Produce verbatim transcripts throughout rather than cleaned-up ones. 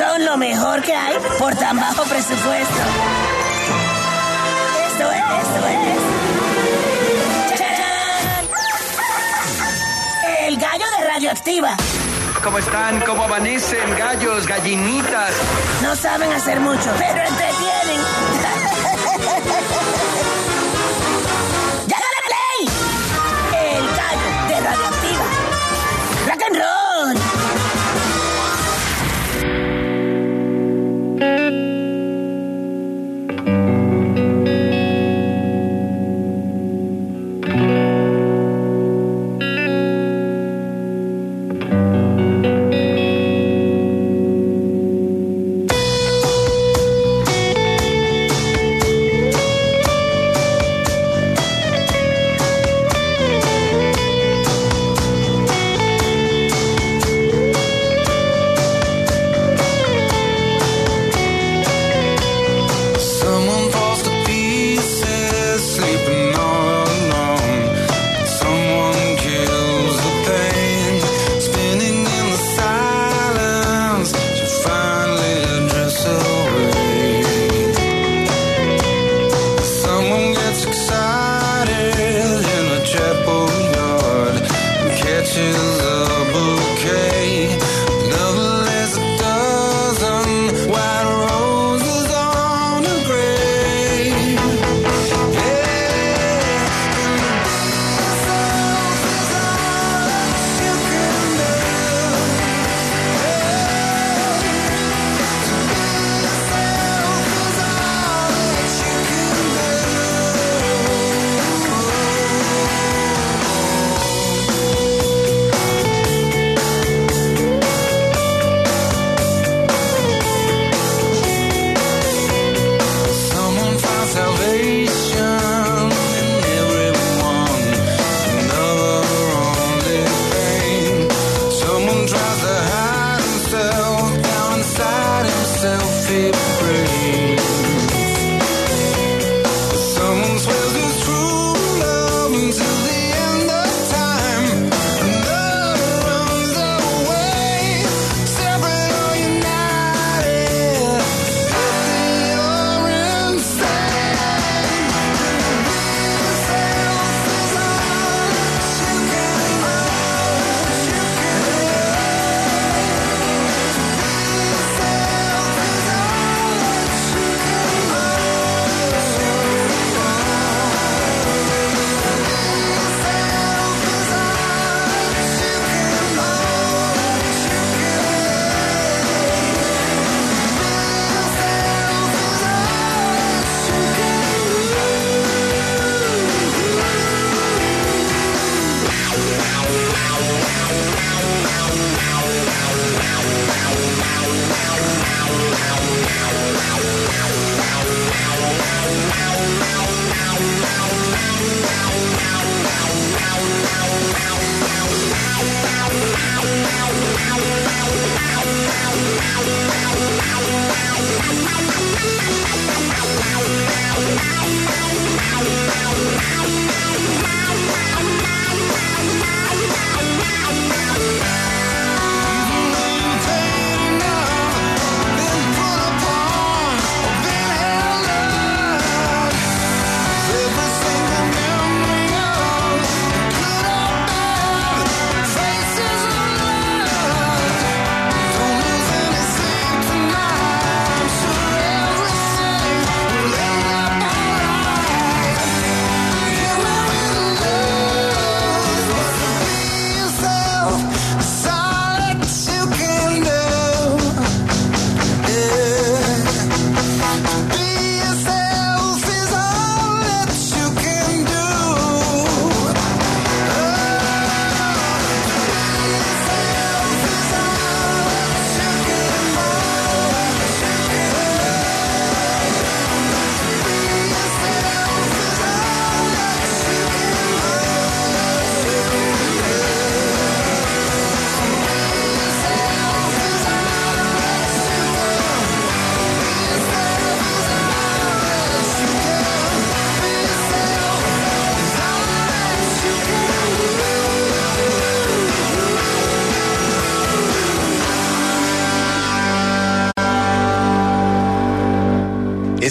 Son lo mejor que hay por tan bajo presupuesto. Esto es, esto es. ¡Chachán! El gallo de Radioactiva. ¿Cómo están? ¿Cómo amanecen? Gallos, gallinitas. No saben hacer mucho, pero entretienen. ¡Ya dale play! El gallo de Radioactiva. ¡Rock and roll!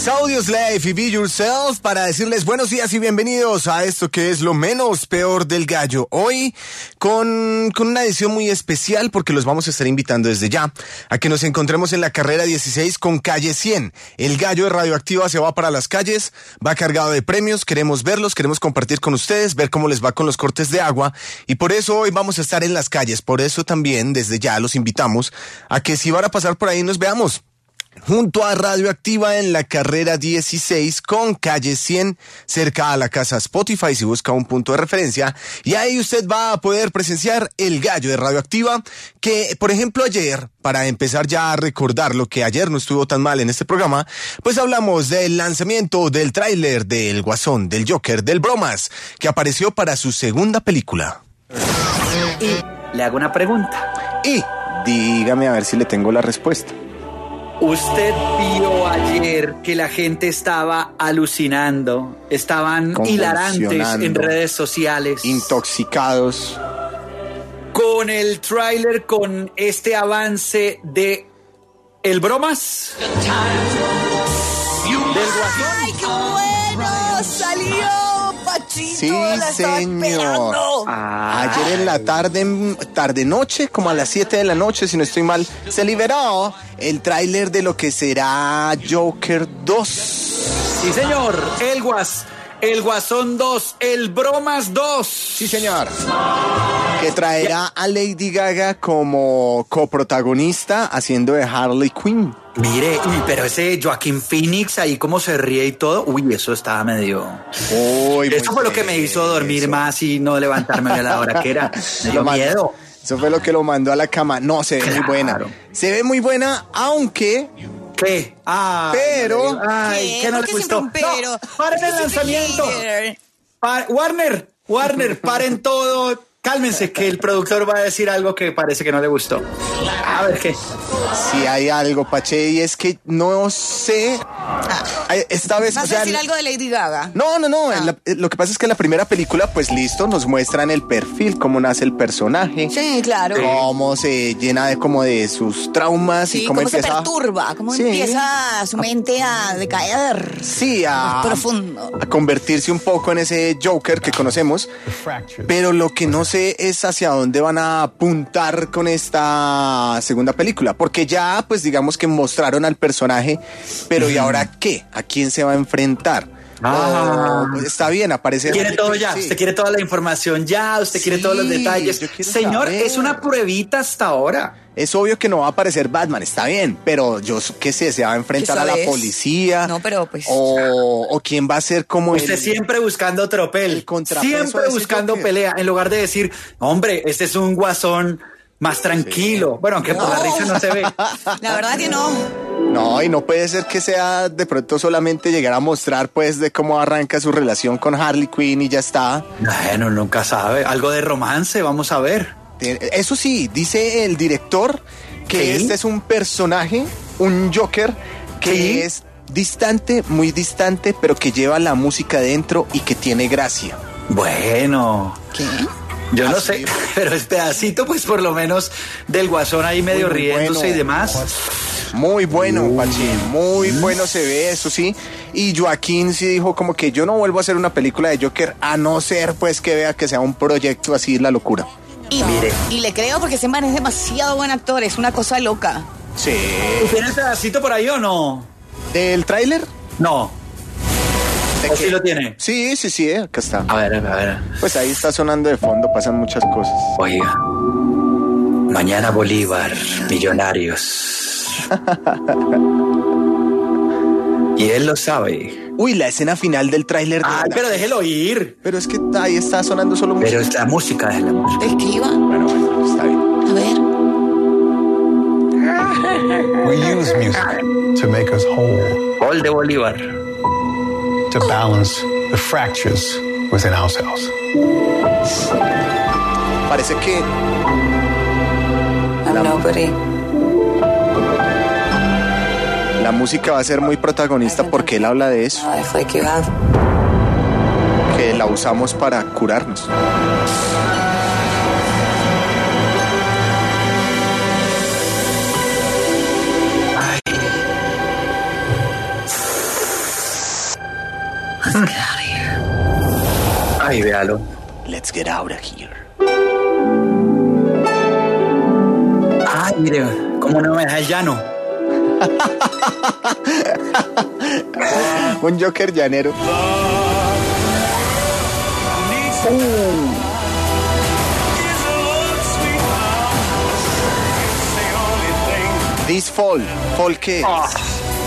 es Audioslave y Be Yourself para decirles buenos días y bienvenidos a esto que es lo menos peor del gallo. Hoy con, con una edición muy especial porque los vamos a estar invitando desde ya a que nos encontremos en la carrera dieciséis con Calle cien. El gallo de Radioactiva se va para las calles, va cargado de premios, queremos verlos, queremos compartir con ustedes, ver cómo les va con los cortes de agua y por eso hoy vamos a estar en las calles. Por eso también desde ya los invitamos a que si van a pasar por ahí nos veamos junto a Radioactiva en la carrera dieciséis con Calle cien, cerca a la casa Spotify, si busca un punto de referencia, y ahí usted va a poder presenciar el gallo de Radioactiva, que, por ejemplo, ayer, para empezar ya a recordar lo que ayer no estuvo tan mal en este programa, pues hablamos del lanzamiento del tráiler del Guasón, del Joker, del Bromas, que apareció para su segunda película. Y le hago una pregunta. Y dígame a ver si le tengo la respuesta. ¿Usted vio ayer que la gente estaba alucinando, estaban hilarantes en redes sociales, intoxicados, con el tráiler, con este avance de El Bromas? Del Guasón. ¡Ay, qué bueno! ¡Salió, Pachito! Sí, la estaba señor. esperando. Ah, Ayer en la tarde, tarde noche, como a las siete de la noche, si no estoy mal, se liberó el tráiler de lo que será Joker dos. sí, señor. El Guas, el Guasón dos, el Bromas dos. Sí, señor. Que traerá a Lady Gaga como coprotagonista haciendo de Harley Quinn. Mire, uy, pero ese Joaquín Phoenix ahí como se ríe y todo, uy, eso estaba medio... Uy, eso fue lo que me hizo dormir eso. más y no levantarme a la hora que era. Me dio Lo mandó- miedo. Eso fue lo que lo mandó a la cama. No, se ve muy Claro. buena. Se ve muy buena, aunque... ¿Qué? Ay, Pero- Ay, ¿Qué? ¿qué no ¿Por le qué gustó? siempre un pero? No, paren ¿Por el qué lanzamiento. siempre Pa- Warner, Warner, paren todo. Cálmense, que el productor va a decir algo que parece que no le gustó. A ver qué. Si hay algo, Pache, y es que no sé. Ay, Esta vez, ¿Vas o sea, a decir algo de Lady Gaga? No, no, no. Ah. la- lo que pasa es que en la primera película, pues listo, nos muestran el perfil, cómo nace el personaje, Sí, claro. cómo se llena de como de sus traumas Sí, y cómo, cómo se empieza. perturba, cómo Sí. empieza su mente a decaer. Sí, a, Profundo. a convertirse un poco en ese Joker que conocemos. Pero lo que no sé es hacia dónde van a apuntar con esta segunda película. Porque ya, pues digamos que mostraron al personaje, pero ¿y ahora qué? ¿A quién se va a enfrentar? Ah. Oh, está bien, aparece. Quiere todo ya, Sí. usted quiere toda la información ya, usted quiere Sí, todos los detalles. yo quiero Señor, saber. es una pruebita hasta ahora. Es obvio que no va a aparecer Batman, está bien, pero yo qué sé, se va a enfrentar a la ¿Sabes? policía. No, pero pues- O, o quién va a ser como Usted el- siempre buscando tropel, el contrapeso siempre de ese buscando Joker. pelea, en lugar de decir, hombre, este es un Guasón más tranquilo. Bueno, aunque por la risa no se ve. La verdad que no. No, y no puede ser que sea de pronto solamente llegar a mostrar pues de cómo arranca su relación con Harley Quinn y ya está. Bueno, nunca sabe. Algo de romance, vamos a ver. Eso sí, dice el director que Sí. este es un personaje, un Joker, que Sí. es distante, muy distante, pero que lleva la música dentro y que tiene gracia. Bueno, ¿Qué? yo no Así. sé, pero es pedacito, pues por lo menos del Guasón ahí medio Muy riéndose bueno. y demás. Muy bueno, Pachín, muy bueno se ve, eso sí. Y Joaquín sí dijo como que yo no vuelvo a hacer una película de Joker, a no ser pues que vea que sea un proyecto así, la locura. Y, Mire. y le creo porque ese man es demasiado buen actor, es una cosa loca. Sí. ¿Tiene el pedacito por ahí o no? ¿Del tráiler? No. ¿De ¿O qué? sí lo tiene? Sí, sí, sí, acá está. A ver, a ver. Pues ahí está sonando de fondo, pasan muchas cosas. Oiga. Mañana Bolívar, Millonarios. Y él lo sabe. Uy, la escena final del tráiler. de Ay, la- pero déjelo ir. Pero es que ahí está sonando solo música. Pero es la música, es la música. Escriba. Bueno, bueno, está bien. A ver. We use music to make us whole, Gol de Bolívar. to balance the fractures within ourselves. Parece que I'm nobody. la música va a ser muy protagonista porque él habla de eso, Fue equivocado. que la usamos para curarnos. Véalo. Let's get out of here. Ay, mire, cómo no me deja el llano. Un Joker llanero. This Fall. ¿Fall qué es? Oh.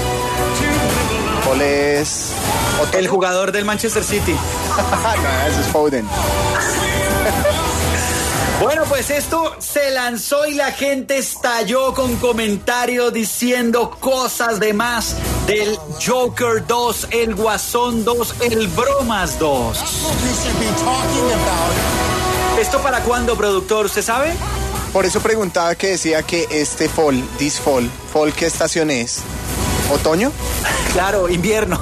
Fall es... El jugador del Manchester City. No, eso es Foden. Bueno, pues esto se lanzó y la gente estalló con comentarios diciendo cosas de más del Joker dos, el Guasón dos, el Bromas dos. ¿Esto para cuándo, productor? ¿Usted sabe? Por eso preguntaba que decía que este Fall, this Fall, Fall, ¿qué estación es? ¿Otoño? Claro, invierno.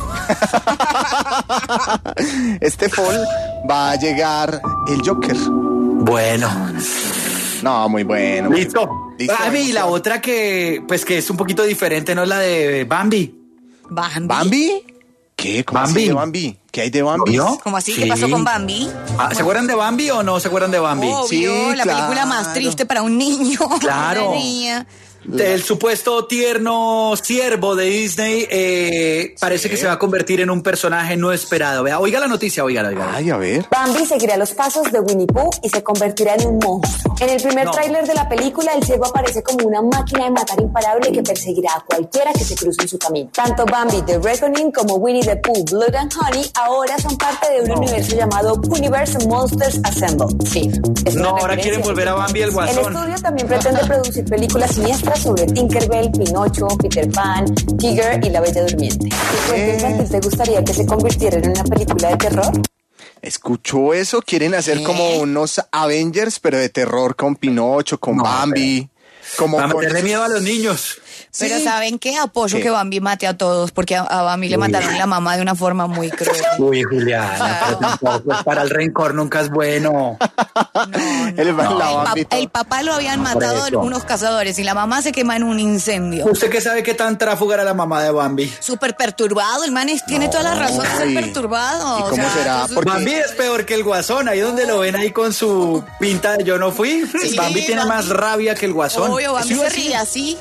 Este Fall va a llegar el Joker. Bueno. No, muy bueno. Listo. Listo. Ah, y la otra que, pues que es un poquito diferente, ¿no? Es la de Bambi. Bambi. ¿Bambi? ¿Qué? ¿Cómo Bambi. así de Bambi? ¿Qué hay de Bambi? ¿No? ¿Cómo así? Sí. ¿Qué pasó con Bambi? Ah, ¿se acuerdan de Bambi o no se acuerdan de Bambi? Obvio, Sí, la película claro. más triste para un niño. Claro. Una niña. El supuesto tierno siervo de Disney eh, parece que se va a convertir en un personaje no esperado. Vea, oiga la noticia, oiga, oiga. Ay, a ver. Bambi seguirá los pasos de Winnie Pooh y se convertirá en un monstruo. En el primer No. tráiler de la película, el ciervo aparece como una máquina de matar imparable que perseguirá a cualquiera que se cruce en su camino. Tanto Bambi The Reckoning como Winnie the Pooh Blood and Honey ahora son parte de un No. universo llamado Universe Monsters Assemble. Sí. es una No, ahora referencia quieren volver a Bambi el El Guasón. estudio también pretende producir películas siniestras sobre Tinkerbell, Pinocho, Peter Pan, Tigger y La Bella Durmiente. ¿Qué cuento infantil te gustaría que se convirtiera en una película de terror? ¿Escuchó eso? Quieren hacer ¿Qué? como unos Avengers, pero de terror con Pinocho, con No, Bambi. Como Para con... meterle miedo a los niños. Pero Sí. ¿saben qué? Apoyo ¿Qué? que Bambi mate a todos, porque a, a Bambi le mataron la mamá de una forma muy cruel. Uy, Juliana, pero tampoco, para el rencor nunca es bueno. El, No, la el, Bambi pap- el papá lo habían Por matado eso. unos cazadores y la mamá se quema en un incendio. ¿Usted qué sabe qué tan tráfuga era la mamá de Bambi? Súper perturbado, el man es- tiene toda la razón de ser Ay. perturbado. ¿Y o cómo sea, será? entonces- Porque- Bambi es peor que el Guasón, ahí donde lo ven ahí con su pinta de yo no fui. Sí, Bambi tiene Bambi- más rabia que el Guasón. Obvio, Bambi Eso iba se a decir. ríe así.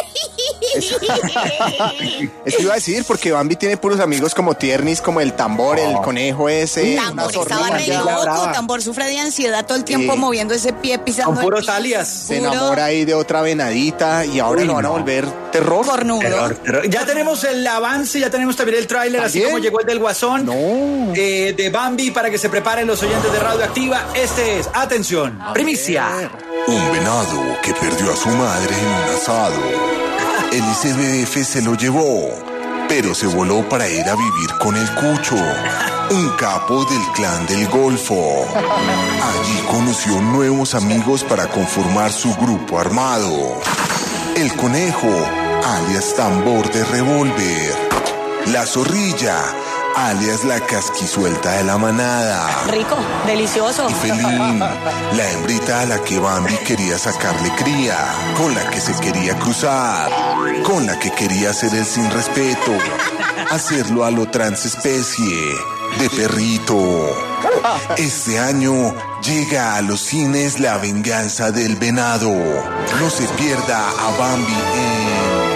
Eso iba a decir, porque Bambi tiene puros amigos como Tiernis, como el tambor, el conejo ese. Tambor una estaba re zorrilla. la loco, brava. Tambor sufre de ansiedad todo el tiempo Sí. moviendo ese pie, pisando Con el puros piso. alias. Se Puro enamora ahí de otra venadita y ahora Uy, lo van a no. volver terror. cornudo. Terror, terror. Ya tenemos el avance, ya tenemos también el tráiler, así ¿También? como llegó el del Guasón. No. eh, de Bambi, para que se preparen los oyentes de Radioactiva. Este es, atención, primicia. Un venado que perdió a su madre en un asado. El I C B F se lo llevó, pero se voló para ir a vivir con el Cucho, un capo del clan del Golfo. Allí conoció nuevos amigos para conformar su grupo armado. El conejo, alias tambor de revólver. La zorrilla, alias la casquisuelta de la manada. Rico, delicioso. Y Felín, la hembrita a la que Bambi quería sacarle cría, con la que se quería cruzar, con la que quería hacer el sin respeto, hacerlo a lo transespecie, de perrito. Este año llega a los cines La Venganza del Venado. No se pierda a Bambi en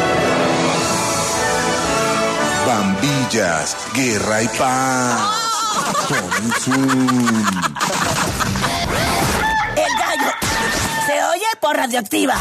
Bambillas, Guerra y Paz. Coming soon. El gallo se oye por Radioactiva.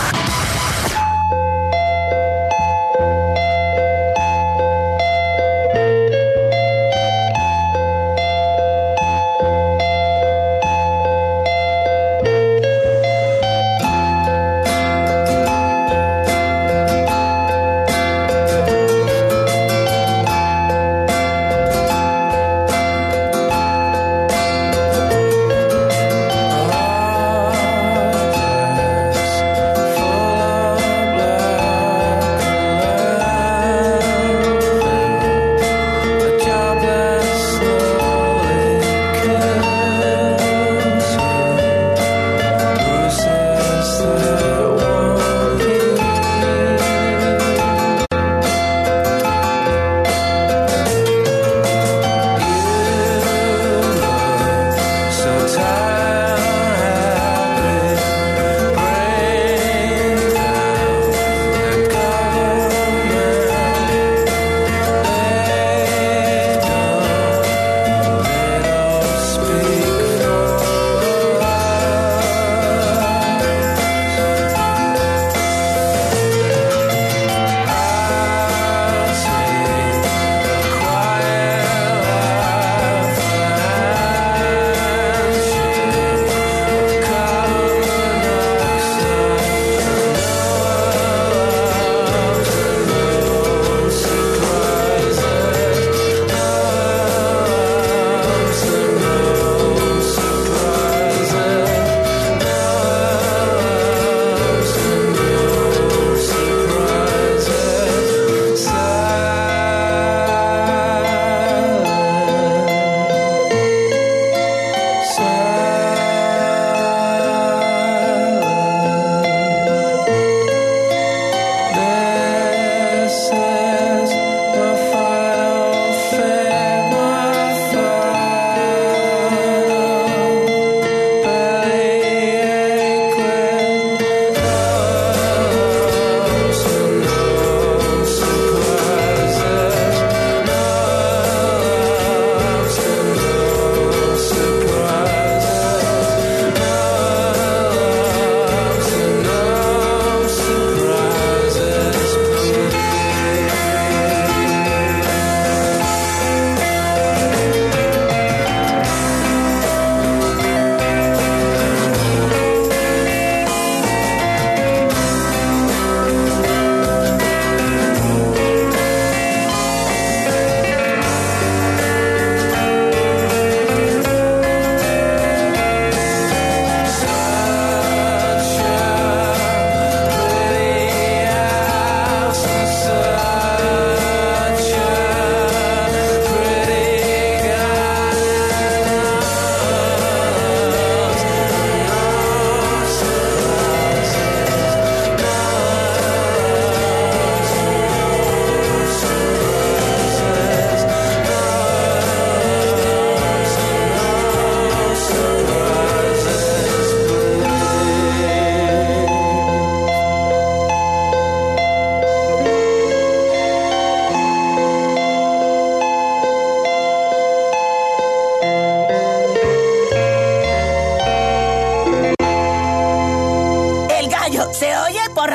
Full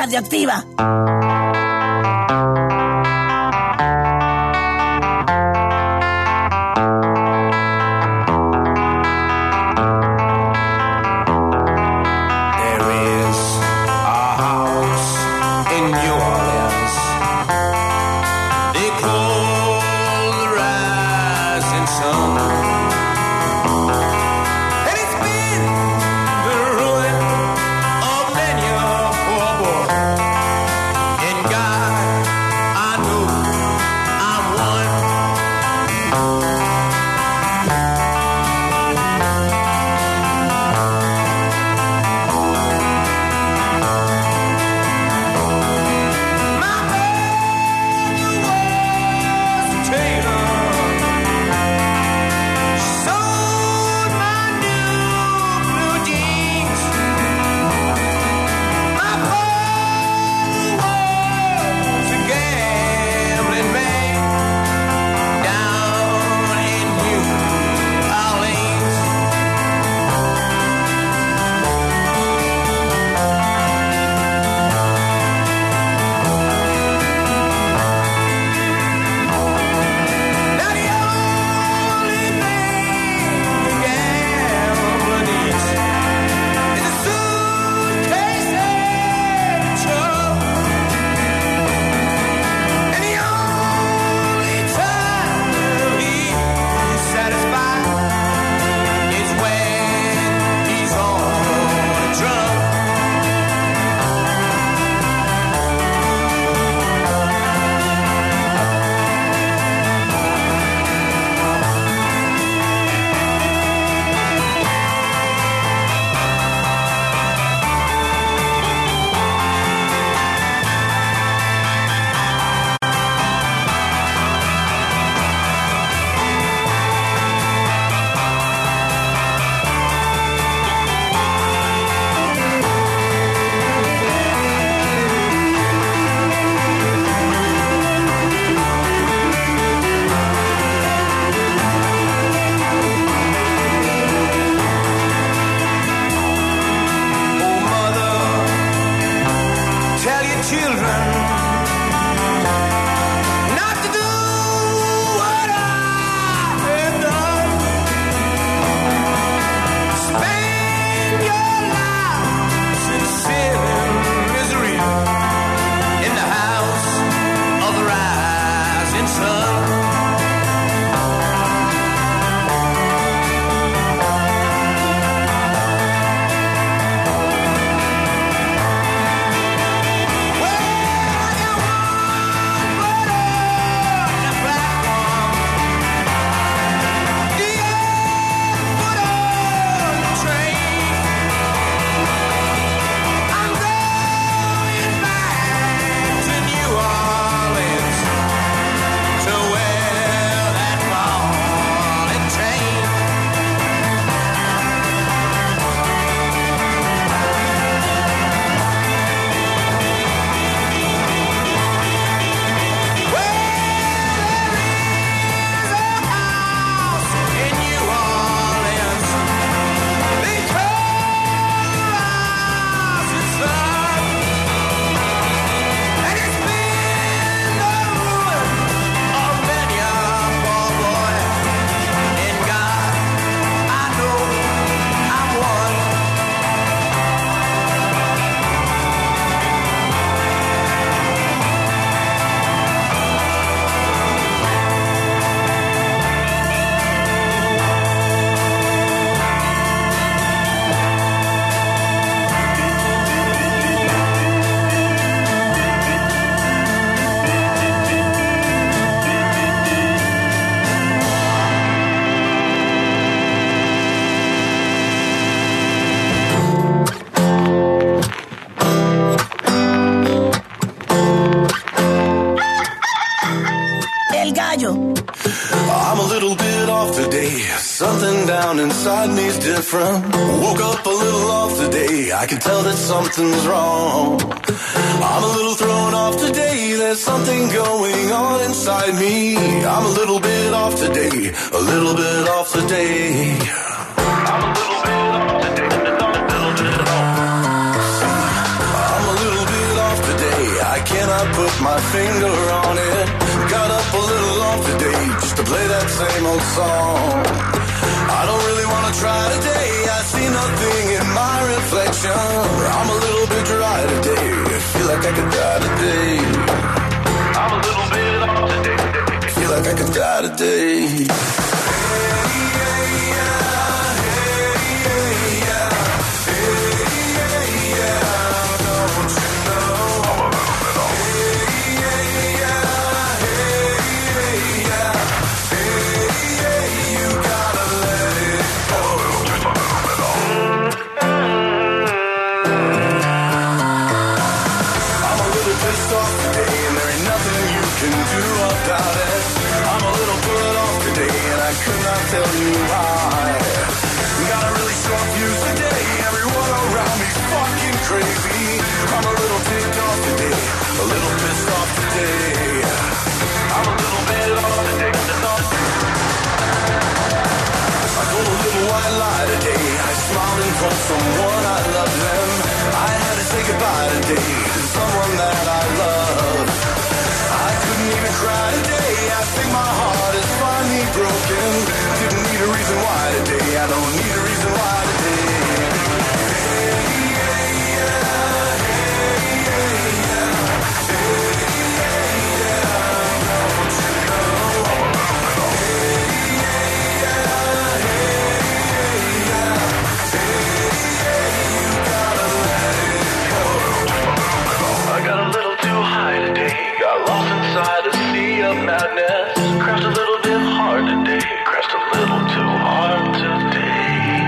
Radioactiva. Something down inside me's different. Woke up a little off today. I can tell that something's wrong. I'm a little thrown off today. There's something going on inside me. I'm a little bit off today. A little bit off today. I'm a little bit off today. A little bit off. I'm a little bit off I put my finger on it. Got up a little off today just to play that same old song. I don't really wanna try today. I see nothing in my reflection. I'm a little bit dry today. I feel like I could die today. I'm a little bit off today. I feel like I could die today. Tell you why. Got a really strong fuse today. Everyone around me's fucking crazy. I'm a little ticked off today. A little pissed off today. I'm a little bit off today. I told a little white lie today. I smiled and told someone I loved them. I had to say goodbye today to someone that I love. I couldn't even cry today. I think my heart is finally broken. Didn't need a reason why today. I don't need a reason why today. I got a little too high today. Got lost inside a sea of madness. Crashed a little bit hard today. Crashed a little too hard today.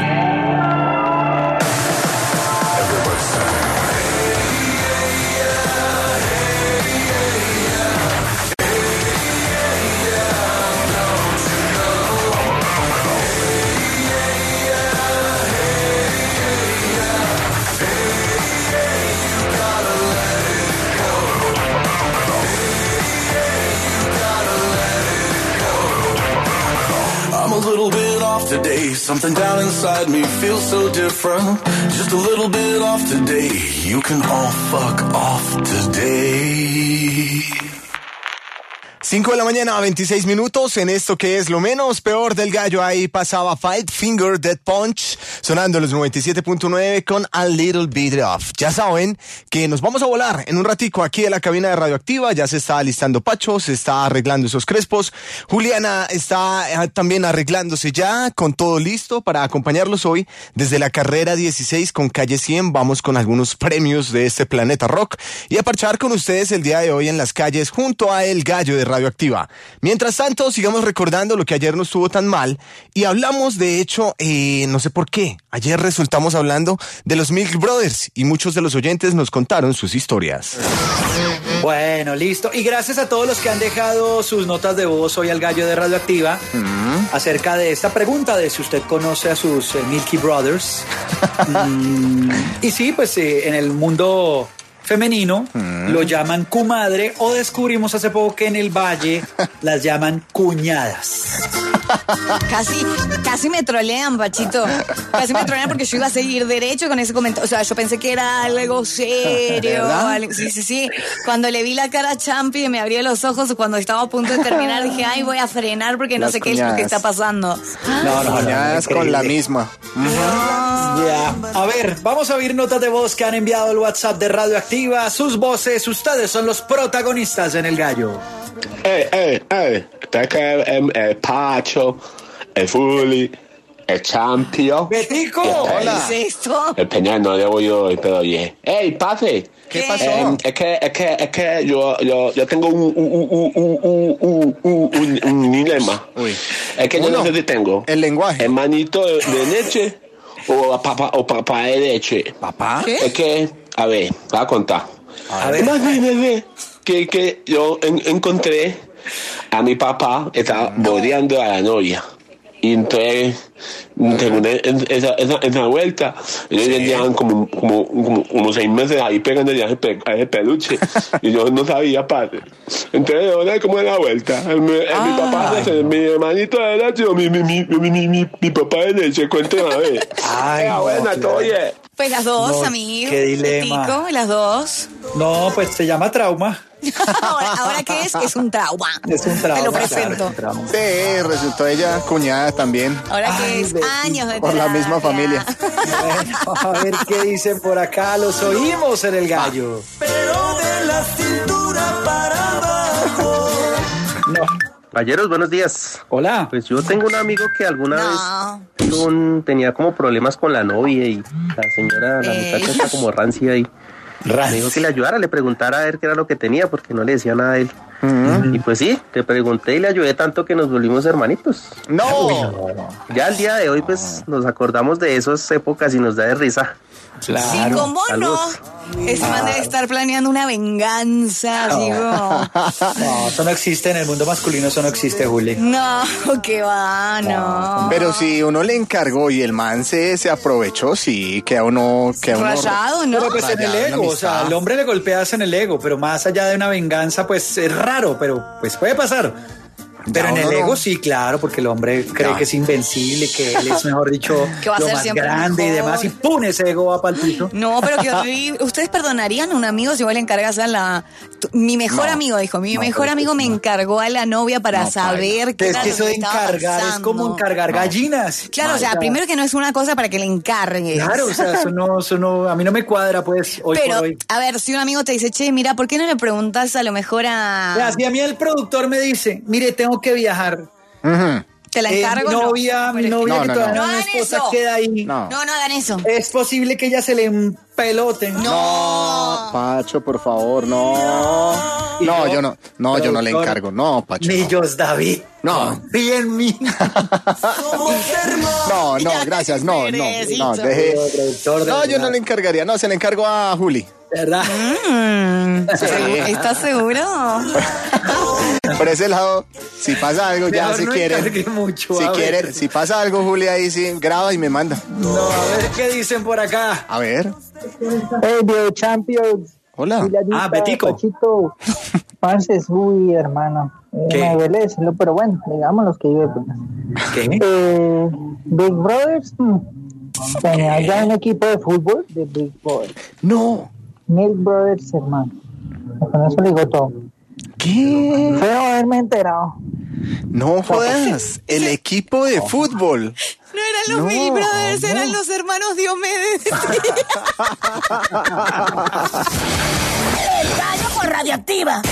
Everybody say, hey, yeah, yeah, hey, yeah, yeah. Hey, yeah, yeah, don't you know? Hey, yeah, yeah, hey, yeah. Hey, yeah, you gotta let it go. I'm a little bit off today. Something down inside me feels so different. Just a little bit off today. You can all fuck off today. cinco de la mañana, veintiséis minutos, en esto que es lo menos peor del gallo. Ahí pasaba Five Finger Death Punch, sonando los noventa y siete punto nueve con A Little Bit Off. Ya saben que nos vamos a volar en un ratico aquí en la cabina de Radioactiva. Ya se está alistando Pacho, se está arreglando esos crespos. Juliana está eh, también arreglándose ya, con todo listo para acompañarlos hoy desde la carrera dieciséis con calle cien. Vamos con algunos premios de este planeta rock y a parchar con ustedes el día de hoy en las calles junto a El Gallo de Radioactiva. Mientras tanto, sigamos recordando lo que ayer no estuvo tan mal y hablamos, de hecho, eh, no sé por qué, ayer resultamos hablando de los Milk Brothers y muchos de los oyentes nos contaron sus historias. Bueno, listo. Y gracias a todos los que han dejado sus notas de voz hoy al Gallo de Radioactiva mm. acerca de esta pregunta de si usted conoce a sus eh, Milky Brothers. mm, y sí, pues eh, en el mundo femenino mm. lo llaman comadre, o descubrimos hace poco que en el valle las llaman cuñadas. Casi, casi me trolean, Pachito. Casi me trolean porque yo iba a seguir derecho con ese comentario. O sea, yo pensé que era algo serio. Algo, sí, sí, sí. Cuando le vi la cara a Champi, me abrió los ojos. Cuando estaba a punto de terminar, dije, ay, voy a frenar porque no Las sé cuñadas. qué es lo que está pasando. No, no, cuñadas no, con la misma. No. Ya. A ver, vamos a oír notas de voz que han enviado al WhatsApp de Radioactiva. Sus voces, ustedes son los protagonistas en El Gallo. Ey, ey, ey, está que el, el Pacho, el Fully, el Champio. ¡Betico! Hola. ¿Qué es esto? El Peñal no debo yo, pero oye. ¡Ey, pase! ¿Qué pasó? Eh, es que, es que, es que yo, yo, yo tengo un, un, un, un, un, un, un, un, un dilema. Uy. Es que yo no sé si tengo. El lenguaje. ¿Hermanito de, de leche o papá, o papá de leche? ¿Papá? ¿Qué? Es que, a ver, voy a contar. A ver. Imagínate que, que yo en, encontré a mi papá, estaba bordeando a la novia. Y entonces según esa, esa, esa vuelta, ellos sí. ya llevan como, como, como unos seis meses ahí pegándole a ese, pe, a ese peluche, y yo no sabía, padre. Entonces, ¿dónde cómo es la vuelta? Mi, mi papá, mi, mi hermanito de derecho, mi, mi, mi, mi, mi, mi, mi papá de leche, cuéntame a ver. Ay, no, buena, todo bien. Pues las dos, no, amigo. Qué dilema. Tico, las dos. No, pues se llama trauma. ahora, ¿Ahora qué es? Es un trauma. Es un trauma. Te lo presento. Claro, es un trauma. Sí, resultó ella cuñada también. Ahora Ay, que es de- años de Por la terapia. misma familia. Bueno, a ver qué dicen por acá. Los oímos en el gallo. Pero de la cintura para abajo. No. Caballeros, buenos días. Hola. Pues yo tengo un amigo que alguna No. vez tuvo un- tenía como problemas con la novia y la señora, la Ey. muchacha está como rancia y me dijo que le ayudara, le preguntara a ver qué era lo que tenía porque no le decía nada a él. Y pues sí, le pregunté y le ayudé tanto que nos volvimos hermanitos. No. Ya el día de hoy pues nos acordamos de esas épocas y nos da de risa. Sí, Claro. ¿cómo Saludos. no? Ese man debe estar planeando una venganza, así como... No, eso no existe en el mundo masculino, eso no existe, Juli. No, qué va, no. Pero si uno le encargó y el man se, se aprovechó, sí, queda uno... Queda uno Rayado, ¿no? Pero pues en el Rayado, ego, una o sea, amistad. al hombre le golpeas en el ego, pero más allá de una venganza, pues es raro, pero pues puede pasar. Pero Ya en el uno no. ego sí, claro, porque el hombre cree Ya. que es invencible, que él es, mejor dicho, Que va a lo ser más siempre grande y mejor. demás, y ¡pum! Ese ego va para el piso. No, pero que horrible. ¿Ustedes perdonarían a un amigo si vos le encargas a la... tu- Mi mejor No. amigo dijo, mi No, mejor pero amigo es que me no. encargó a la novia para No, saber qué Es era que lo eso de estaba encargar es pasando. como encargar gallinas. Claro, o sea, primero que no es una cosa para que le encargues. Claro, o sea, eso no, eso no, a mí no me cuadra, pues, hoy Pero, por hoy. a ver, si un amigo te dice, che, mira, ¿por qué no le preguntas a lo mejor a... Mira, si a mí el productor me dice, mire, tengo que viajar. Ujú. Te la Eh, encargo? mi no. novia, mi Pero es que- novia No, que no, todavía no. no No es hagan esposa eso. queda ahí. No. No, no hagan eso. Es posible que ella se le empelote. No. Pacho, por favor, no. Y No, yo, yo no, no, yo no le productor, encargo. No, Pacho. Ni Jos David. No. Confía en mí. No, no, gracias, no, no, no, deje. Productor, de No, yo verdad. no le encargaría, no, se le encargo a Juli. ¿Verdad? Mm, ¿segu- ¿Estás seguro? Por ese lado, si pasa algo, ya Mejor si no quiere. encargue mucho, Si a quiere, ver. si pasa algo, Juli, ahí sí, graba y me manda. No, a ver qué dicen por acá. A ver. Hey, The Champions. Hola. Ah, Betico. Pachito. Pances, uy, hermano. Eh, ¿Qué? Me duele decirlo, pero bueno, digamos los que vive. Pues. ¿Qué? Eh, Big Brothers. hmm, Tenía ya un equipo de fútbol de Big Brothers. No. Milk Brothers, hermano. Con eso le digo todo. ¿Qué? Feo haberme enterado. No jodas. El equipo de fútbol. No eran los No, Millie Brothers, no. eran los hermanos Diomedes. El gallo por Radioactiva.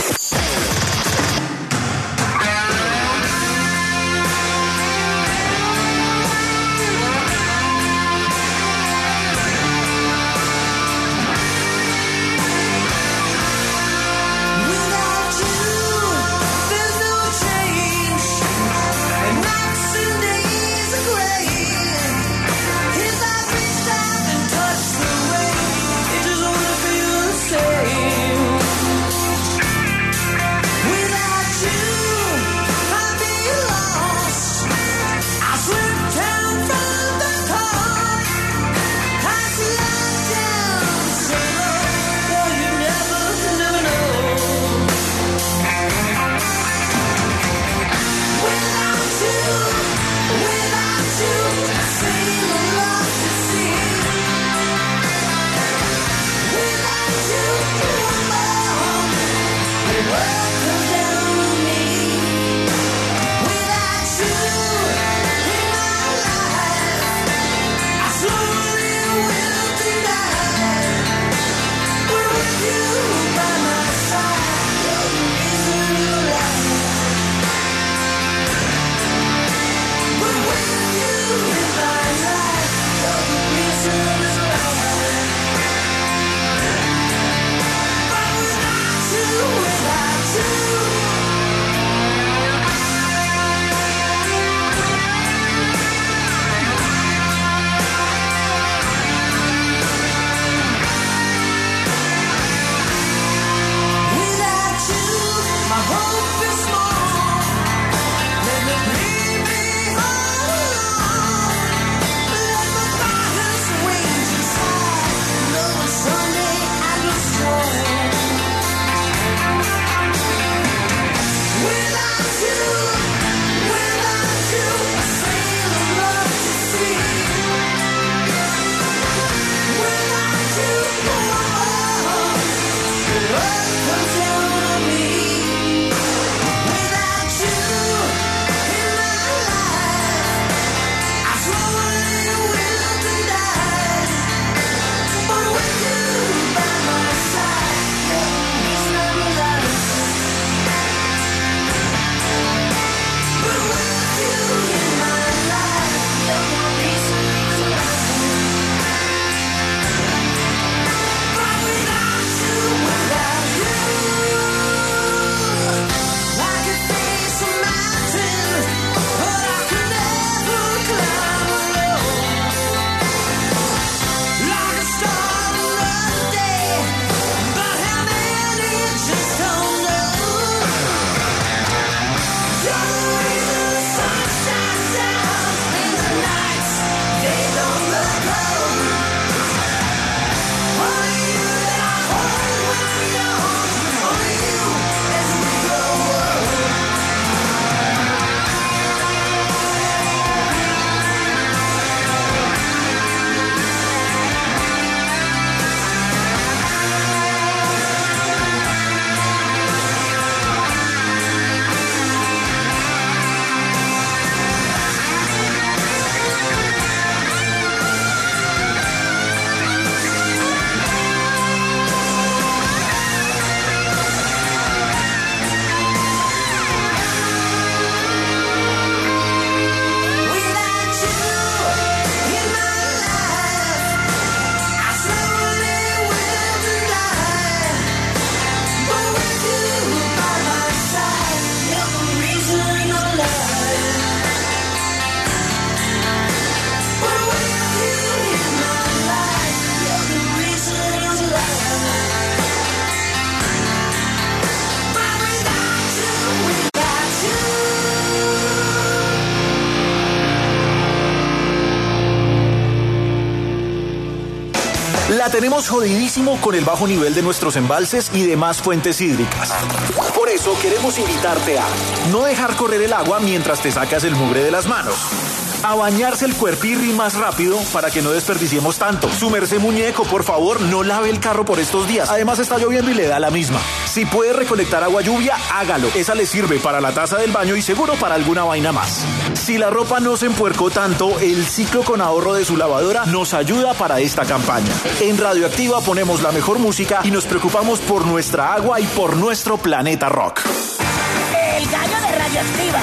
La tenemos jodidísimo con el bajo nivel de nuestros embalses y demás fuentes hídricas. Por eso queremos invitarte a no dejar correr el agua mientras te sacas el mugre de las manos. A bañarse el cuerpirri más rápido para que no desperdiciemos tanto. Sumerse muñeco, por favor, no lave el carro por estos días. Además está lloviendo y le da la misma. Si puede recolectar agua lluvia, hágalo. Esa le sirve para la taza del baño y seguro para alguna vaina más. Si la ropa no se empuercó tanto, el ciclo con ahorro de su lavadora nos ayuda para esta campaña. En Radioactiva ponemos la mejor música y nos preocupamos por nuestra agua y por nuestro planeta rock. El gallo de Radioactiva.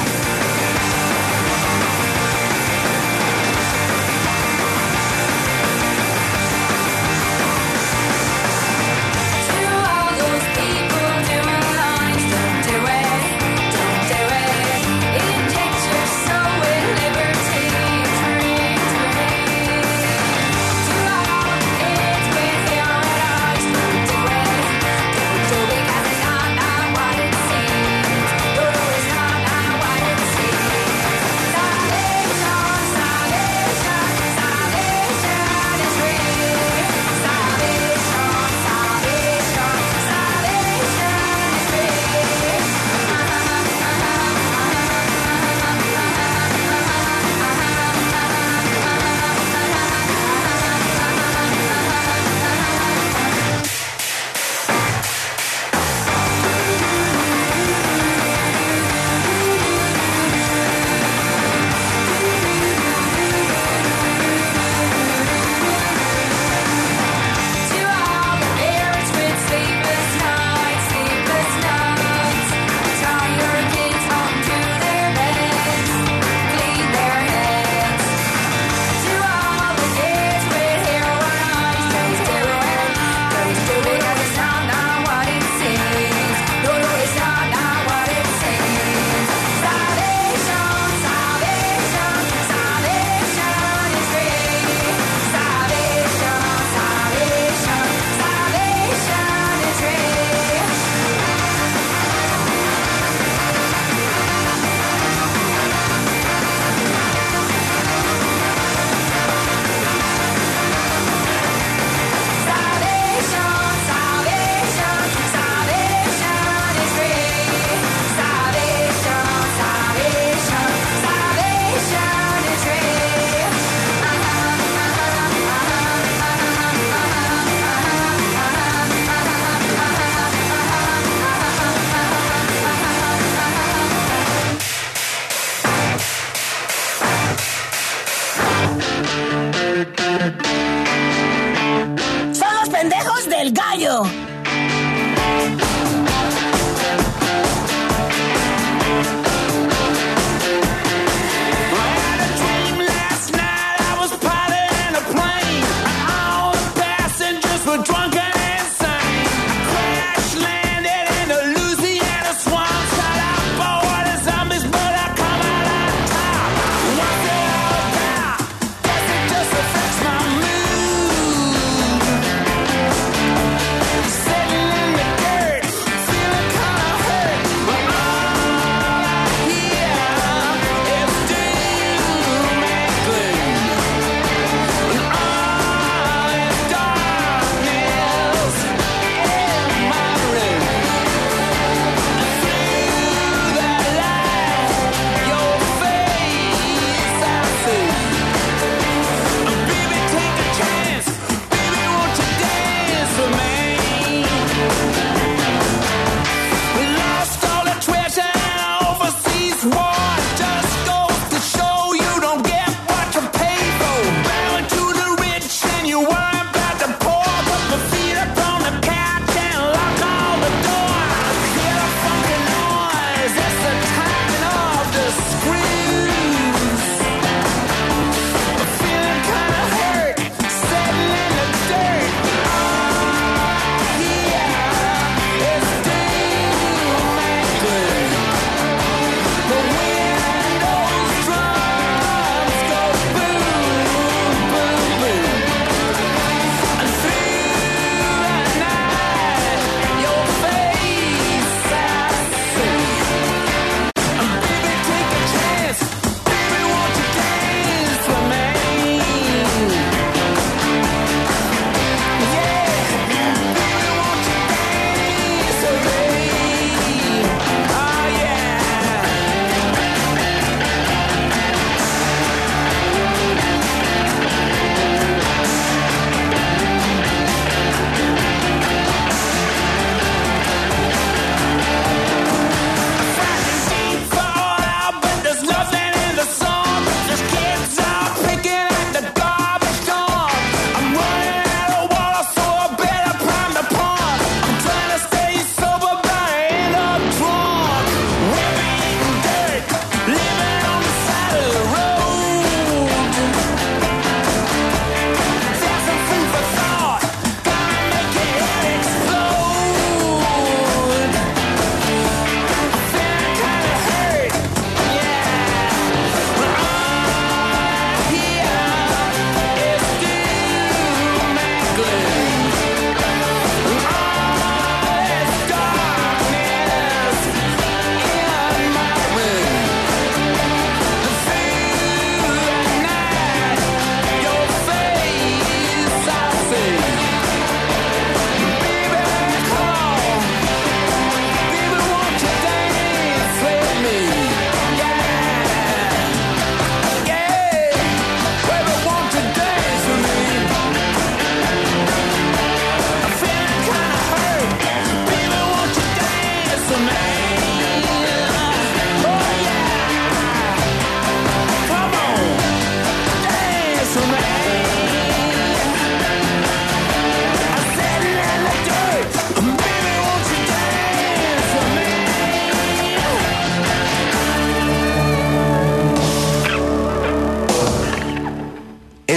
Because it's not, not what it seems. Oh, it's not, not what it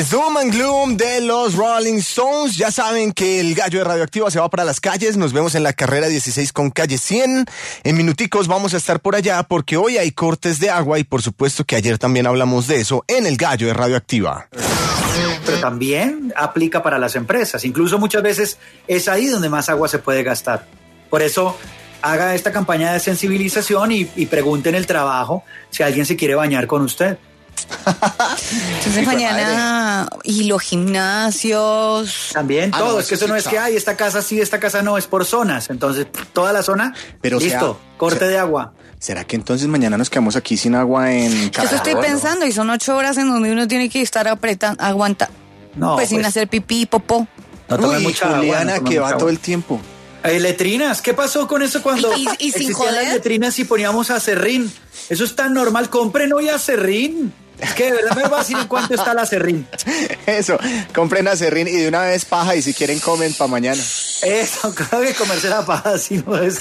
Doom and Gloom de los Rolling Stones. Ya saben que el gallo de Radioactiva se va para las calles. Nos vemos en la carrera dieciséis con calle cien. En minuticos vamos a estar por allá porque hoy hay cortes de agua y por supuesto que ayer también hablamos de eso en el gallo de Radioactiva. Pero también aplica para las empresas. Incluso muchas veces es ahí donde más agua se puede gastar. Por eso haga esta campaña de sensibilización y, y pregunte en el trabajo si alguien se quiere bañar con usted. Entonces sí, mañana y los gimnasios también ah, todo, no, es que eso no es que hay esta casa sí, esta casa no, es por zonas, entonces toda la zona, pero listo, sea, corte sea, de agua. ¿Será que entonces mañana nos quedamos aquí sin agua en Eso estoy pensando, y son ocho horas en donde uno tiene que estar apretando, aguanta, no, pues, pues sin hacer pipí, popó. No tome mucha Juliana, agua, no que va agua. todo el tiempo. Eh, letrinas, ¿qué pasó con eso cuando y, y, y sin existían joder? las letrinas y poníamos acerrín? Eso es tan normal, compren hoy acerrín. Es que de verdad me va a decir en cuánto está el acerrín. Eso, compren acerrín y de una vez paja y si quieren comen para mañana. Eso, claro que comerse la paja así no es.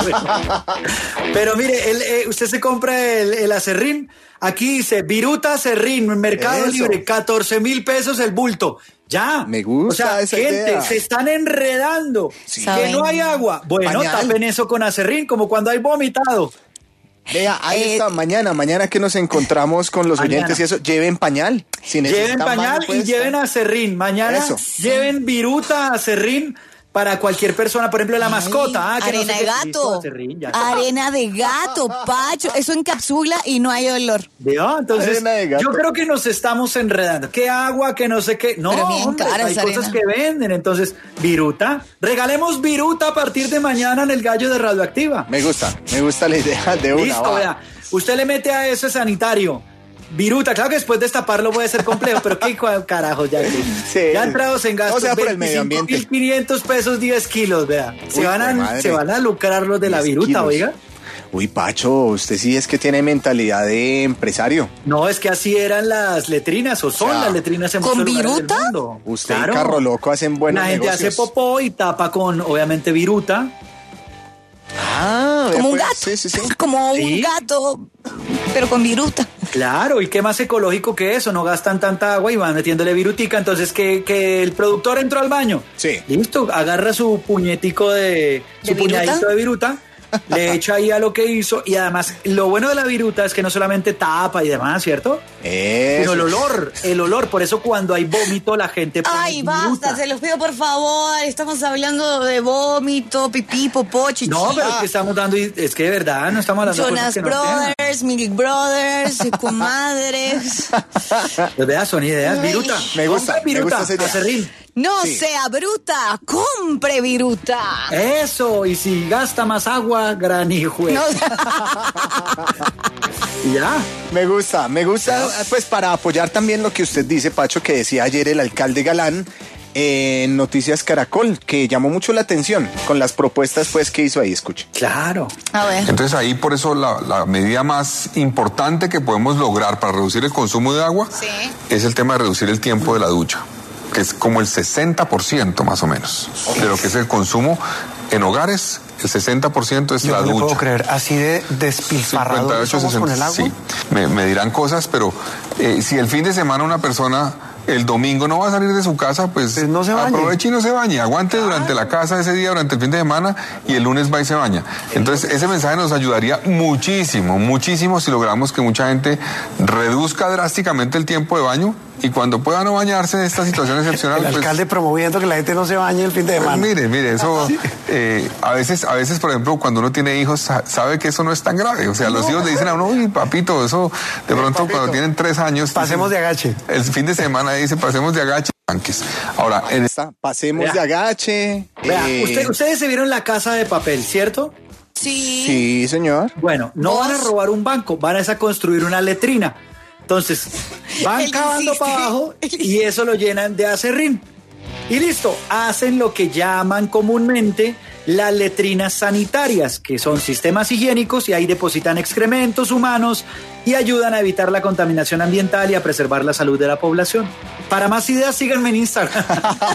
Pero mire, el, eh, usted se compra el, el acerrín. Aquí dice Viruta Acerrín, Mercado Eso. Libre, catorce mil pesos el bulto. Ya. Me gusta o sea, esa gente, idea. se están enredando. Sí. Que no hay agua. Bueno, Pañal. tapen eso con acerrín, como cuando hay vomitado. Vea, ahí Eh, está, mañana, mañana que nos encontramos con los Mañana. oyentes y eso, lleven pañal. Si Lleven necesitan pañal baño, pues, y lleven acerrín. Mañana Eso. lleven Viruta Acerrín para cualquier persona, por ejemplo, la mascota. Ah, que arena no sé de qué- gato. Listo, acerrín, ya está. Arena de gato, Pacho. Eso encapsula y no hay olor. ¿Vio? Entonces, Arena de gato. yo creo que nos estamos enredando. ¿Qué agua? Que no sé qué. No, Pero bien hombre, cara hay esa cosas arena. que venden. Entonces, Viruta. Regalemos Viruta a partir de mañana en el gallo de Radioactiva. Me gusta, me gusta la idea de una. Listo, va. vea. Usted le mete a ese sanitario Viruta, claro que después destaparlo puede ser complejo, pero qué carajo, ya que Sí. ya entrados en gastos, O sea, por el medio veinticinco ambiente. mil quinientos pesos, diez kilos, vea. Se Uy, van, jue a, madre. se van a lucrar los de la diez Viruta, kilos. oiga. Uy, Pacho, usted sí es que tiene mentalidad de empresario. No, es que así eran las letrinas, o son O sea, las letrinas en ¿con muchos lugares del Viruta? mundo. Usted Claro. y Carro Loco hacen buenos La gente negocios. hace popó y tapa con, obviamente, Viruta. Ah, Como un pues, gato. Sí, sí, sí. Como Sí. un gato, pero con viruta. Claro, y qué más ecológico que eso, no gastan tanta agua y van metiéndole virutica, entonces que, que el productor entró al baño. Sí. Listo, agarra su puñetico de, su ¿De viruta? puñadito de viruta, le echa ahí a lo que hizo, y además lo bueno de la viruta es que no solamente tapa y demás, ¿cierto? Eso. Sino el olor, el olor, por eso cuando hay vómito la gente pone Ay, viruta. basta, se los pido por favor. Estamos hablando de vómito, pipí, popó, chichi. No, pero es que estamos dando, es que de verdad no estamos hablando Jonas de cosas que no tengan. Brothers, Milk Brothers, comadres. Pues vea, son ideas, Ay. viruta. Me gusta, Compre me gusta viruta, esa idea. acerrín. No Sí. sea bruta, compre viruta. Eso, y si gasta más agua, gran hijo. No, Y ya. Me gusta, me gusta, pues para apoyar también lo que usted dice, Pacho, que decía ayer el alcalde Galán en Noticias Caracol, que llamó mucho la atención con las propuestas pues que hizo ahí, escuche. Claro. a ver. Entonces ahí por eso la, la medida más importante que podemos lograr para reducir el consumo de agua Sí. es el tema de reducir el tiempo de la ducha, que es como el sesenta por ciento más o menos de lo que es el consumo en hogares. El sesenta por ciento es Yo la no le ducha. puedo creer, así de despilfarrados somos con el agua. Sí, me, me dirán cosas, pero eh, si el fin de semana una persona el domingo no va a salir de su casa, pues, Pues no se bañe. aproveche y no se bañe, aguante durante la casa ese día, durante el fin de semana, y el lunes va y se baña. Entonces ese mensaje nos ayudaría muchísimo, muchísimo si logramos que mucha gente reduzca drásticamente el tiempo de baño y cuando pueda no bañarse en esta situación excepcional. El pues, alcalde promoviendo que la gente no se bañe el fin de pues semana. mire, mire, eso eh, a veces, a veces, por ejemplo, cuando uno tiene hijos, sa- sabe que eso no es tan grave. O sea, los hijos le dicen a uno, uy, papito, eso, de pronto papito, cuando tienen tres años. pasemos dicen, de agache. El fin de semana dice, pasemos de agache. Tanques. Ahora, en Está, pasemos Vea. de agache. Vea, eh, usted- ustedes se vieron La Casa de Papel, ¿cierto? Sí. Sí, señor. Bueno, no ¿Vos? van a robar un banco, van a, es a construir una letrina. Entonces, van Él cavando insiste. para abajo y eso lo llenan de acerrín. Y listo, hacen lo que llaman comúnmente las letrinas sanitarias, que son sistemas higiénicos y ahí depositan excrementos humanos y ayudan a evitar la contaminación ambiental y a preservar la salud de la población. Para más ideas, síganme en Instagram.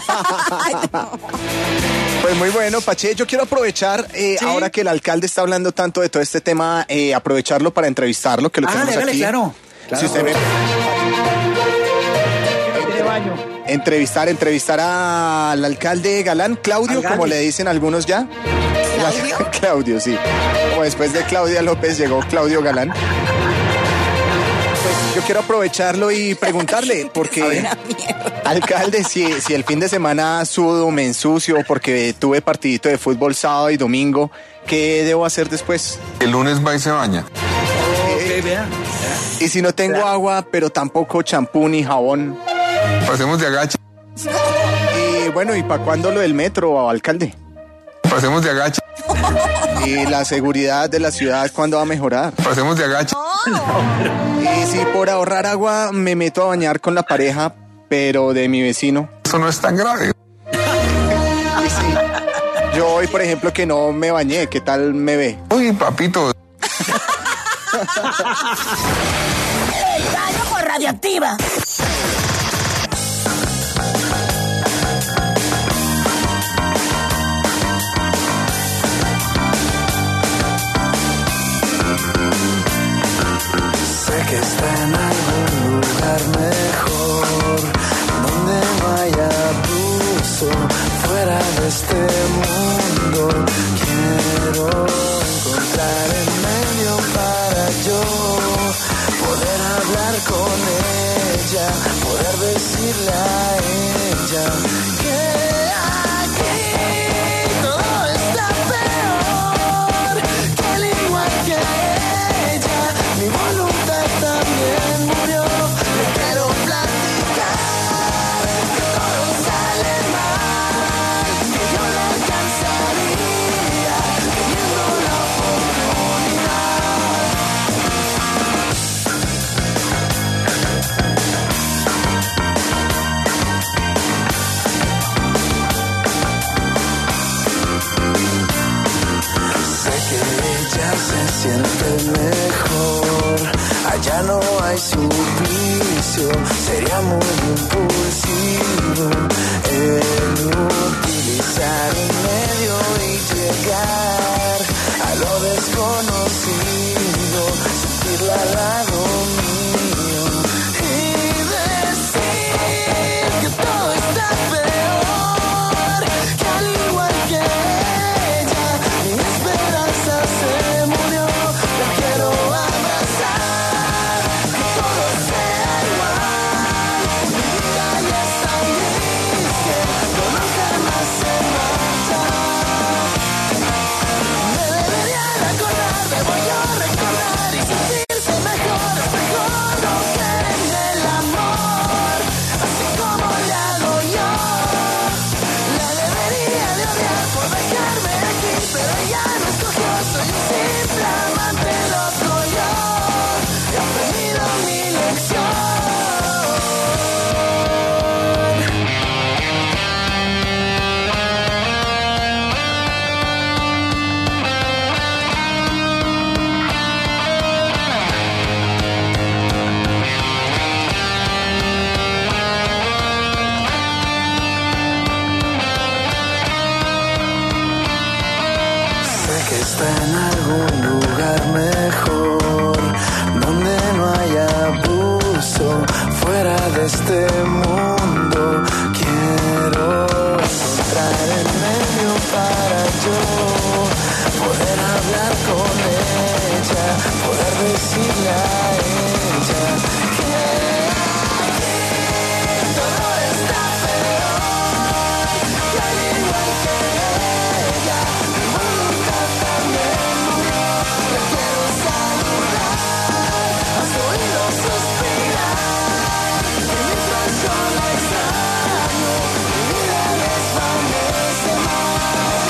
Pues muy bueno, Pache, yo quiero aprovechar, eh, Sí. ahora que el alcalde está hablando tanto de todo este tema, eh, aprovecharlo para entrevistarlo, que lo Hágale, tenemos hágale, aquí. claro. Si usted me... año. Entrevistar, entrevistar al alcalde Galán, Claudio, como le dicen algunos ya. ¿Claudio? Claudio, sí. Como después de Claudia López llegó Claudio Galán. Pues yo quiero aprovecharlo y preguntarle, porque, alcalde, si, si el fin de semana sudo, me ensucio, porque tuve partidito de fútbol sábado y domingo, ¿qué debo hacer después? El lunes va y se baña. Ok, vea. Y si no tengo claro. agua, pero tampoco champú ni jabón. Pasemos de agache. Y bueno, ¿y para cuándo lo del metro, alcalde? Pasemos de agache. ¿Y la seguridad de la ciudad cuándo va a mejorar? Pasemos de agache. Y si por ahorrar agua me meto a bañar con la pareja, pero de mi vecino. Eso no es tan grave. Y sí. Yo hoy, por ejemplo, que no me bañé, ¿qué tal me ve? Uy, papito. El gallo por Radioactiva. Sé que está en algún lugar mejor, donde no haya abuso, fuera de este mundo. Quiero encontrar el medio para yo poder hablar con ella, poder decirle a ella que aquí todo está peor, que al igual que ella, mi voluntad también murió. Le quiero platicar que todo sale mal, que yo lo alcanzaría teniendo la oportunidad. Sé que ella se siente mejor, allá no hay suplicio, sería muy impulsivo el utilizar un medio y llegar a lo desconocido, sentirla al lado mío y decir que todo está peor, que al igual que ella, mi esperanza se murió. La quiero abrazar, que todo sea igual. Mi vida ya es tan gris que no nunca más se marcha. Me deberían acordar, debo yo recordar y sentirse mejor. Es mejor no creer en el amor, así como le hago yo. La debería de odiar por dejarme aquí, pero ella no escogió. Soy un simple amante loco yo, he aprendido mi lección. Sé que está en algún lugar mejor, donde no haya abuso, fuera de este mundo. Quiero encontrar el medio para yo poder hablar con ella, poder decirle a ella que aquí todo está peor, que al igual que ella, mi voluntad también murió. Le quiero saludar, a su oído suspirar, y mientras yo la extraño, mi vida desvanece más.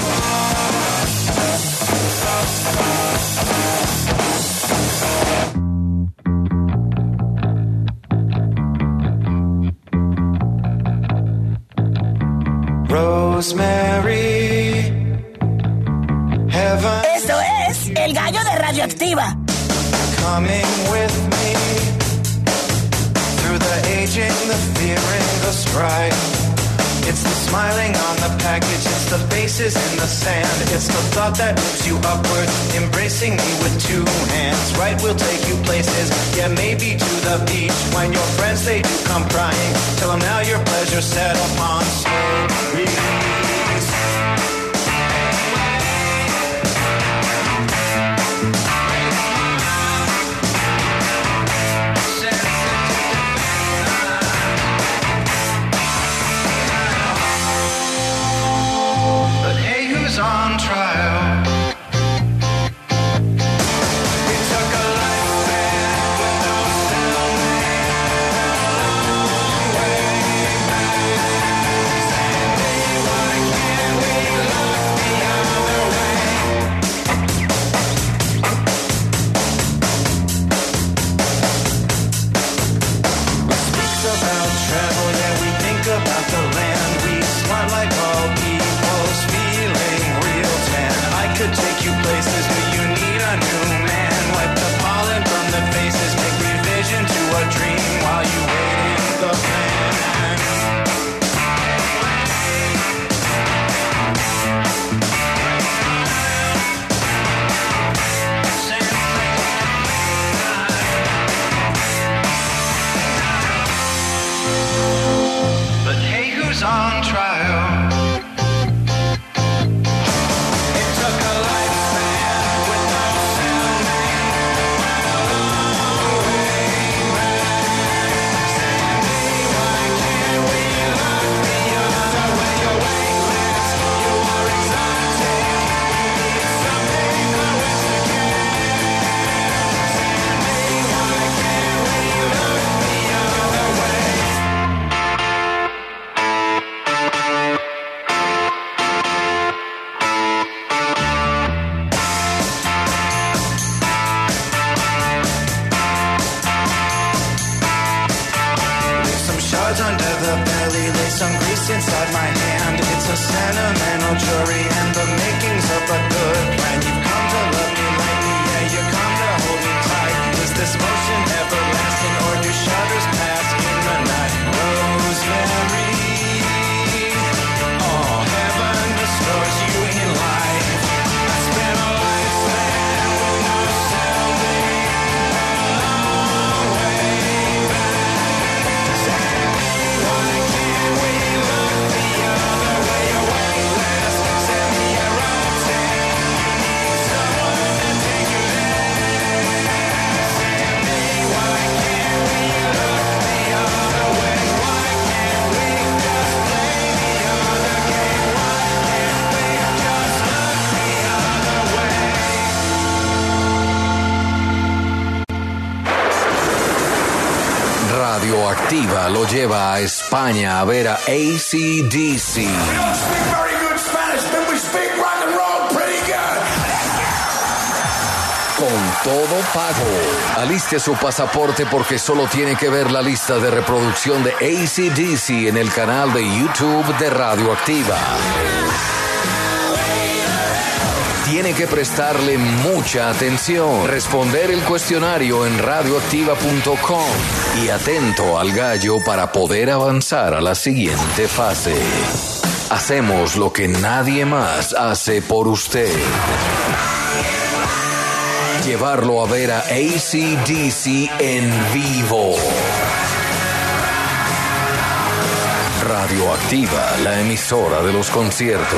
Rosemary, heaven Esto es El Gallo de Radioactiva. coming with me through the aging, the fearing, the strife. It's the smiling on the package, it's the faces in the sand. It's the thought that moves you upward, embracing me with two hands. Right, we'll take you places, yeah, maybe to the beach. When your friends, they do come crying, tell them now your pleasure set upon slow release. On trial. It took a lifespan with no cellmate, a long way back. Sandy, why can't we look the other way? We speak about travel, yeah, we think about the land. We smile like all people's feeling. I could take you places, but you need a new man. Wipe the pollen from the faces, make revision to a dream while you wait in the van. But hey, who's on trial? Under the belly, lay some grease inside my hand. It's a sentimental jury and the makings of a good plan. You've come to love me like me, yeah, you come to hold me tight. Is this motion everlasting or do shudders pass in the night? Rosemary, oh, heaven restores you in life. I spent a lifespan with no cellmate, a long way back. Why can't we look the other way? Away less, send me a rotate. You need someone to take you there. Send me, why can't we look the other way? Why can't we just play the other game? Why can't we just look the other way? Radioactiva lo lleva a España a ver a A C D C. Con todo pago. Aliste su pasaporte porque solo tiene que ver la lista de reproducción de A C D C en el canal de YouTube de Radioactiva. Tiene que prestarle mucha atención, responder el cuestionario en radioactiva punto com y atento al gallo para poder avanzar a la siguiente fase. Hacemos lo que nadie más hace por usted. Llevarlo a ver a A C D C en vivo. Radioactiva, la emisora de los conciertos.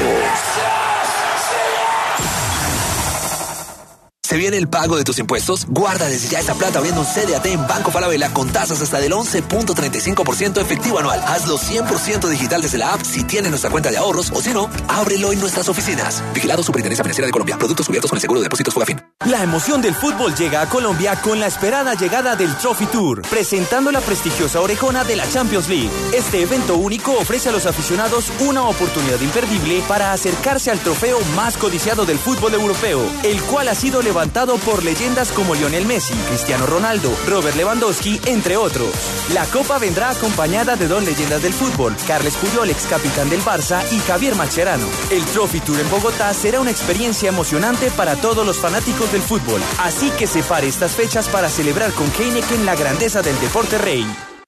¿Se viene el pago de tus impuestos? Guarda desde ya esta plata abriendo un C D A T en Banco Falabella con tasas hasta del once punto treinta y cinco por ciento efectivo anual. Hazlo cien por ciento digital desde la app si tienes nuestra cuenta de ahorros o si no, ábrelo en nuestras oficinas. Vigilado Superintendencia Financiera de Colombia. Productos cubiertos con el seguro de depósitos Fogafín. La emoción del fútbol llega a Colombia con la esperada llegada del Trophy Tour, presentando la prestigiosa orejona de la Champions League. Este evento único ofrece a los aficionados una oportunidad imperdible para acercarse al trofeo más codiciado del fútbol europeo, el cual ha sido levantado por leyendas como Lionel Messi, Cristiano Ronaldo, Robert Lewandowski, entre otros. La copa vendrá acompañada de dos leyendas del fútbol, Carles Puyol, ex capitán del Barça, y Javier Mascherano. El Trophy Tour en Bogotá será una experiencia emocionante para todos los fanáticos del fútbol, así que separe estas fechas para celebrar con Heineken la grandeza del deporte rey.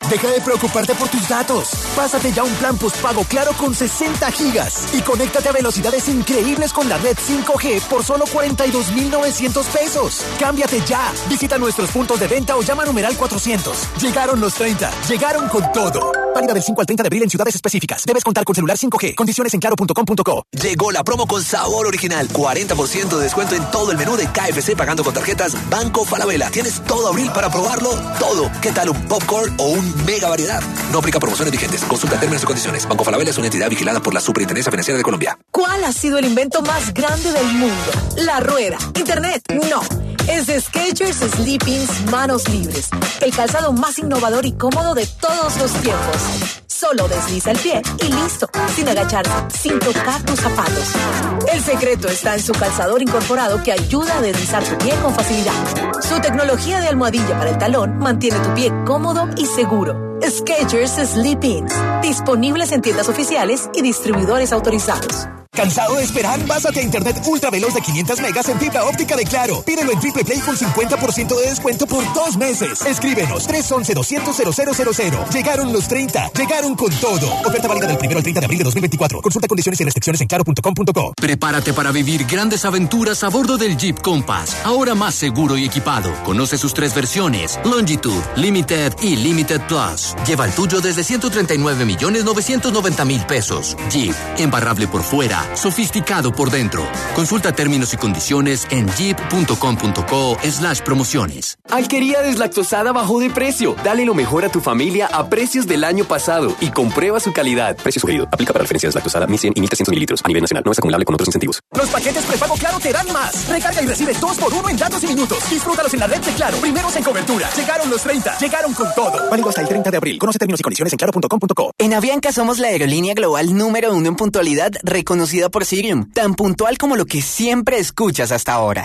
Deja de preocuparte por tus datos. Pásate ya un plan postpago Claro con sesenta gigas y conéctate a velocidades increíbles con la red cinco G por solo cuarenta y dos mil novecientos pesos. Cámbiate ya. Visita nuestros puntos de venta o llama a numeral cuatrocientos. Llegaron los treinta. Llegaron con todo. Válida del cinco al treinta de abril en ciudades específicas. Debes contar con celular cinco G. Condiciones en claro punto com punto co. Llegó la promo con sabor original. cuarenta por ciento de descuento en todo el menú de K F C pagando con tarjetas Banco Falabella. Tienes todo abril para probarlo todo. ¿Qué tal un popcorn o un mega variedad? No aplica promociones vigentes. Consulta términos y condiciones. Banco Falabella es una entidad vigilada por la Superintendencia Financiera de Colombia. ¿Cuál ha sido el invento más grande del mundo? La rueda. Internet. No. Es de Skechers Sleep-ins Manos Libres. El calzado más innovador y cómodo de todos los tiempos. Solo desliza el pie y listo. Sin agacharse, sin tocar tus zapatos. El secreto está en su calzador incorporado que ayuda a deslizar tu pie con facilidad. Su tecnología de almohadilla para el talón mantiene tu pie cómodo y seguro. Skechers Sleep-ins. Disponibles en tiendas oficiales y distribuidores autorizados. ¿Cansado de esperar? Pásate a internet ultra veloz de quinientos megas en fibra óptica de Claro. Pídelo en Triple Play con cincuenta por ciento de descuento por dos meses. Escríbenos tres once, doscientos, cero cero cero cero. Llegaron los treinta. Llegaron con todo. Oferta válida del primero al treinta de abril de dos mil veinticuatro. Consulta condiciones y restricciones en claro punto com punto co. Prepárate para vivir grandes aventuras a bordo del Jeep Compass. Ahora más seguro y equipado. Conoce sus tres versiones: Longitude, Limited y Limited Plus. Lleva el tuyo desde ciento treinta y nueve millones novecientos noventa mil pesos. Jeep, imparable por fuera, sofisticado por dentro. Consulta términos y condiciones en jeep punto com punto co slash promociones. Alquería deslactosada bajó de precio. Dale lo mejor a tu familia a precios del año pasado y comprueba su calidad. Precio sugerido. Aplica para referencia deslactosada mil cien y mil trescientos mililitros a nivel nacional. No es acumulable con otros incentivos. Los paquetes prepago Claro te dan más. Recarga y recibe dos por uno en datos y minutos. Disfrútalos en la red de Claro. Primeros en cobertura. Llegaron los treinta. Llegaron con todo. Válido hasta el treinta de abril. Conoce términos y condiciones en claro punto com punto co. En Avianca somos la aerolínea global número uno en puntualidad, reconocida por Cirium. Tan puntual como lo que siempre escuchas hasta ahora.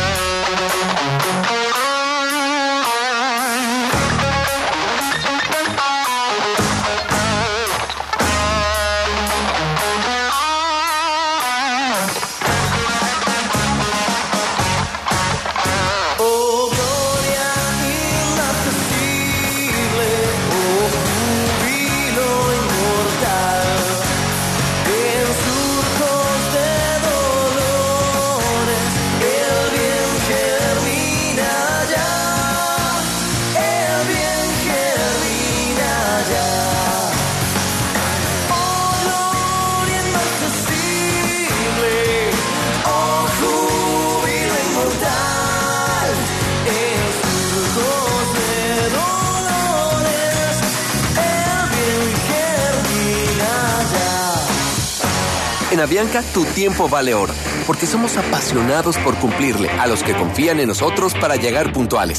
En Avianca, tu tiempo vale oro, porque somos apasionados por cumplirle a los que confían en nosotros para llegar puntuales.